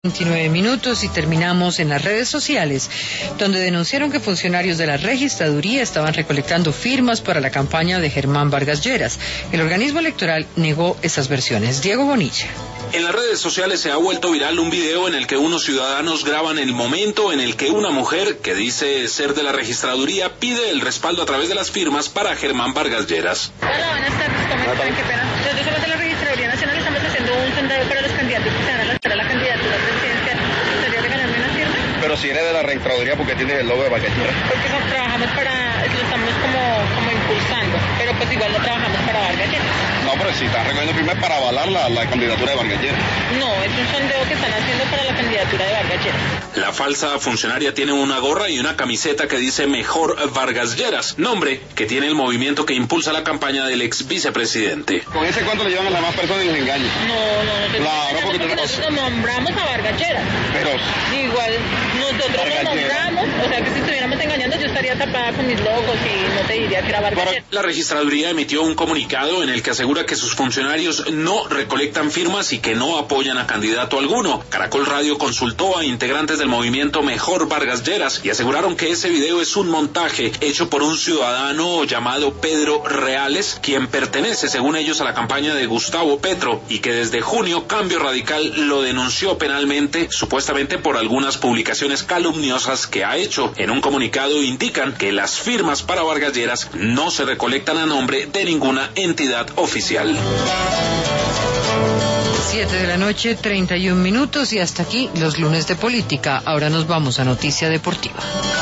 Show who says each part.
Speaker 1: 29 minutos y terminamos en las redes sociales, donde denunciaron que funcionarios de la registraduría estaban recolectando firmas para la campaña de Germán Vargas Lleras. El organismo electoral negó esas versiones. Diego Bonilla.
Speaker 2: En las redes sociales se ha vuelto viral un video en el que unos ciudadanos graban el momento en el que una mujer, que dice ser de la registraduría, pide el respaldo a través de las firmas para Germán Vargas Lleras.
Speaker 3: Hola, buenas tardes, ¿cómo están? Qué pena. Nosotros somos de la Registraduría Nacional, estamos haciendo un sondeo para los candidatos que se van a lanzar a la candidatura presidencial. ¿Gustaría regalarme una firma?
Speaker 4: Pero si eres de la registraduría, ¿por qué tienes el logo de Vargas Lleras?
Speaker 3: Porque trabajamos lo estamos como impulsando, pero pues igual no trabajamos para Vargas Lleras.
Speaker 4: No, pero si están recogiendo firmas para avalar la candidatura de Vargas Lleras.
Speaker 3: No, es un sondeo que están haciendo para la candidatura de Vargas Lleras.
Speaker 2: La falsa funcionaria tiene una gorra y una camiseta que dice Mejor Vargas Lleras, nombre que tiene el movimiento que impulsa la campaña del ex vicepresidente.
Speaker 4: ¿Con ese cuánto le llevan a las más personas y les engañan?
Speaker 3: No,
Speaker 4: claro, porque
Speaker 3: nosotros nombramos a Vargas Lleras.
Speaker 4: Pero
Speaker 3: igual nosotros lo nombramos, o sea que si estuviéramos engañando yo estaría tapada con mis logos y no te diría que era Vargas Lleras.
Speaker 2: La registraduría emitió un comunicado en el que asegura que sus funcionarios no recolectan firmas y que no apoyan a candidato alguno. Caracol Radio consultó a integrantes del movimiento Mejor Vargas Lleras y aseguraron que ese video es un montaje hecho por un ciudadano llamado Pedro Reales, quien pertenece, según ellos, a la campaña de Gustavo Petro, y que desde junio Cambio Radical lo denunció penalmente, supuestamente por algunas publicaciones calumniosas que ha hecho. En un comunicado indican que las firmas para Vargas Lleras no se recolectan a nombre de ninguna entidad oficial.
Speaker 1: 7 de la noche, 31 minutos y hasta aquí los lunes de política. Ahora nos vamos a Noticia Deportiva.